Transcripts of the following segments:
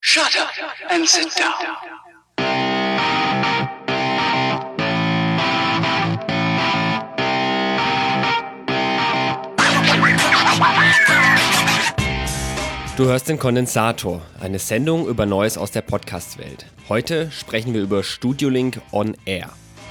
Shut up and sit down. Du hörst den Kondensator, eine Sendung über Neues aus der Podcast-Welt. Heute sprechen wir über StudioLink On Air.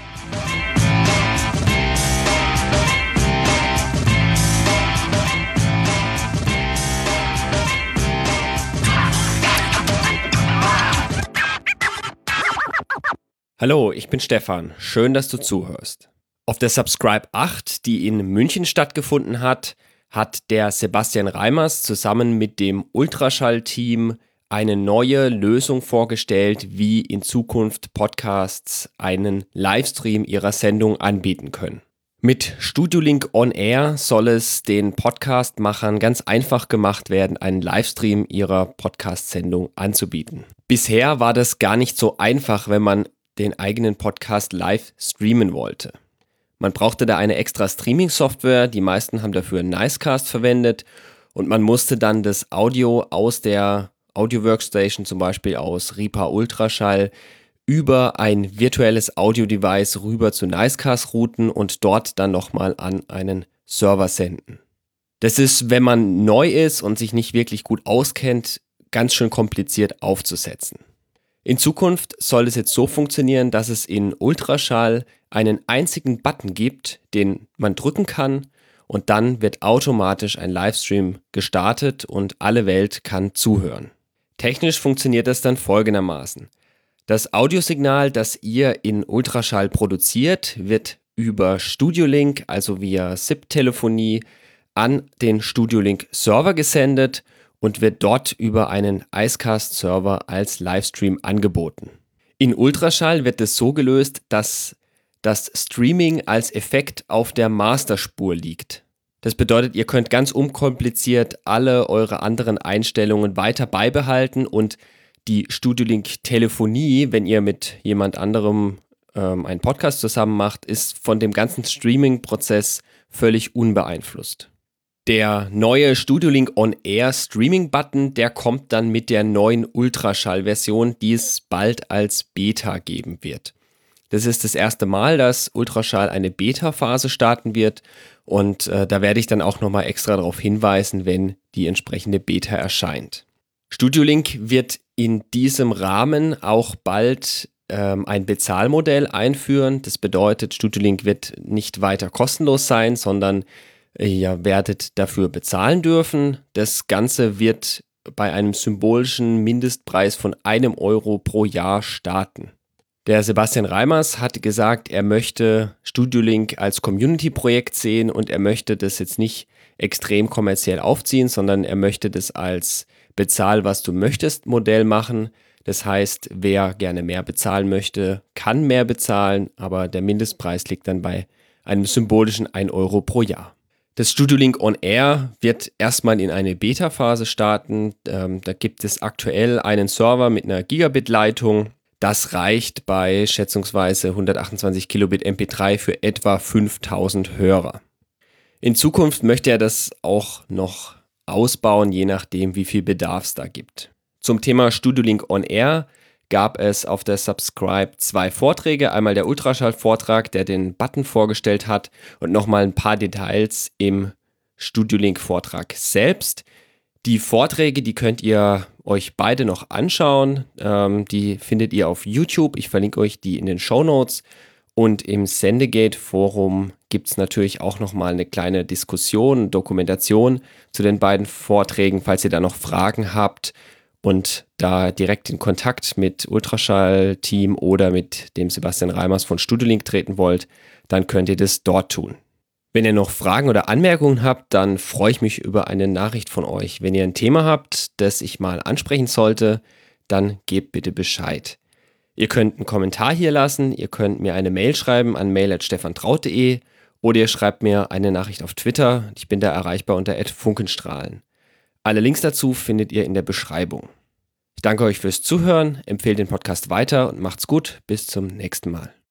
Hallo, ich bin Stefan. Schön, dass du zuhörst. Auf der Subscribe 8, die in München stattgefunden hat der Sebastian Reimers zusammen mit dem Ultraschall-Team eine neue Lösung vorgestellt, wie in Zukunft Podcasts einen Livestream ihrer Sendung anbieten können. Mit StudioLink On Air soll es den Podcast-Machern ganz einfach gemacht werden, einen Livestream ihrer Podcast-Sendung anzubieten. Bisher war das gar nicht so einfach, wenn man den eigenen Podcast live streamen wollte. Man brauchte da eine extra Streaming-Software, die meisten haben dafür Nicecast verwendet und man musste dann das Audio aus der Audio-Workstation, zum Beispiel aus Reaper Ultraschall, über ein virtuelles Audio-Device rüber zu Nicecast routen und dort dann nochmal an einen Server senden. Das ist, wenn man neu ist und sich nicht wirklich gut auskennt, ganz schön kompliziert aufzusetzen. In Zukunft soll es jetzt so funktionieren, dass es in Ultraschall einen einzigen Button gibt, den man drücken kann und dann wird automatisch ein Livestream gestartet und alle Welt kann zuhören. Technisch funktioniert das dann folgendermaßen. Das Audiosignal, das ihr in Ultraschall produziert, wird über StudioLink, also via SIP-Telefonie, an den StudioLink-Server gesendet und wird dort über einen Icecast-Server als Livestream angeboten. In Ultraschall wird es so gelöst, dass das Streaming als Effekt auf der Masterspur liegt. Das bedeutet, ihr könnt ganz unkompliziert alle eure anderen Einstellungen weiter beibehalten und die StudioLink-Telefonie, wenn ihr mit jemand anderem einen Podcast zusammen macht, ist von dem ganzen Streaming-Prozess völlig unbeeinflusst. Der neue StudioLink On Air Streaming Button, der kommt dann mit der neuen Ultraschall-Version, die es bald als Beta geben wird. Das ist das erste Mal, dass Ultraschall eine Beta-Phase starten wird und da werde ich dann auch nochmal extra darauf hinweisen, wenn die entsprechende Beta erscheint. StudioLink wird in diesem Rahmen auch bald ein Bezahlmodell einführen. Das bedeutet, StudioLink wird nicht weiter kostenlos sein, sondern ihr werdet dafür bezahlen dürfen. Das Ganze wird bei einem symbolischen Mindestpreis von 1 Euro pro Jahr starten. Der Sebastian Reimers hat gesagt, er möchte StudioLink als Community-Projekt sehen und er möchte das jetzt nicht extrem kommerziell aufziehen, sondern er möchte das als Bezahl-was-du-möchtest-Modell machen. Das heißt, wer gerne mehr bezahlen möchte, kann mehr bezahlen, aber der Mindestpreis liegt dann bei einem symbolischen 1 Euro pro Jahr. Das StudioLink On Air wird erstmal in eine Beta-Phase starten. Da gibt es aktuell einen Server mit einer Gigabit-Leitung. Das reicht bei schätzungsweise 128 Kilobit MP3 für etwa 5000 Hörer. In Zukunft möchte er das auch noch ausbauen, je nachdem, wie viel Bedarf es da gibt. Zum Thema StudioLink On Air gab es auf der Subscribe 2 Vorträge. Einmal der Ultraschall-Vortrag, der den Button vorgestellt hat und nochmal ein paar Details im StudioLink-Vortrag selbst. Die Vorträge, die könnt ihr euch beide noch anschauen. Die findet ihr auf YouTube. Ich verlinke euch die in den Shownotes. Und im Sendegate-Forum gibt es natürlich auch nochmal eine kleine Diskussion, Dokumentation zu den beiden Vorträgen, falls ihr da noch Fragen habt und da direkt in Kontakt mit Ultraschall-Team oder mit dem Sebastian Reimers von StudioLink treten wollt, dann könnt ihr das dort tun. Wenn ihr noch Fragen oder Anmerkungen habt, dann freue ich mich über eine Nachricht von euch. Wenn ihr ein Thema habt, das ich mal ansprechen sollte, dann gebt bitte Bescheid. Ihr könnt einen Kommentar hier lassen, ihr könnt mir eine Mail schreiben an mail@stefantraut.de oder ihr schreibt mir eine Nachricht auf Twitter. Ich bin da erreichbar unter @funkenstrahlen. Alle Links dazu findet ihr in der Beschreibung. Ich danke euch fürs Zuhören, empfehlt den Podcast weiter und macht's gut. Bis zum nächsten Mal.